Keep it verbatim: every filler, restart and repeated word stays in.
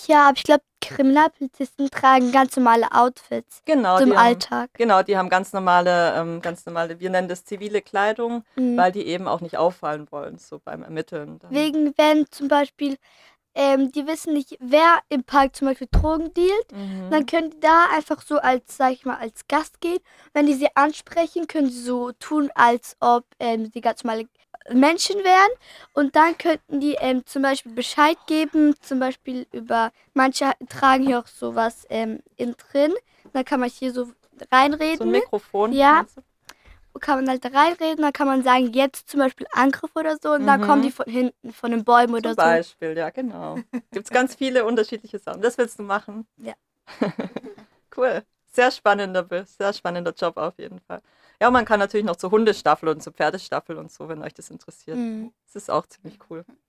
Ja, aber ich glaube, Kriminalpolizisten tragen ganz normale Outfits Genau, zum die haben, Alltag. genau, die haben ganz normale, ähm, ganz normale, wir nennen das zivile Kleidung, Mhm. weil die eben auch nicht auffallen wollen, so beim Ermitteln. Dann. Wegen, wenn zum Beispiel, ähm, die wissen nicht, wer im Park zum Beispiel Drogen dealt, dann Mhm. können die da einfach so als, sag ich mal, als Gast gehen. Wenn die sie ansprechen, können sie so tun, als ob ähm, sie ganz normale Menschen wären. Und dann könnten die ähm, zum Beispiel Bescheid geben, zum Beispiel über, manche tragen hier auch sowas ähm, in drin. Dann kann man hier so So ein reinreden. Mikrofon, Ja, meinst du? kann man halt da reinreden, dann kann man sagen, jetzt zum Beispiel Angriff oder so und dann kommen die Mhm. von hinten, von den Bäumen Zum oder so. Beispiel, ja, genau. Gibt es ganz viele unterschiedliche Sachen. Das willst du machen? Ja. Cool. Sehr spannender, Be- sehr spannender Job auf jeden Fall. Ja, man kann natürlich noch zur Hundestaffel und zur Pferdestaffel und so, wenn euch das interessiert. Mhm. Das ist auch ziemlich cool.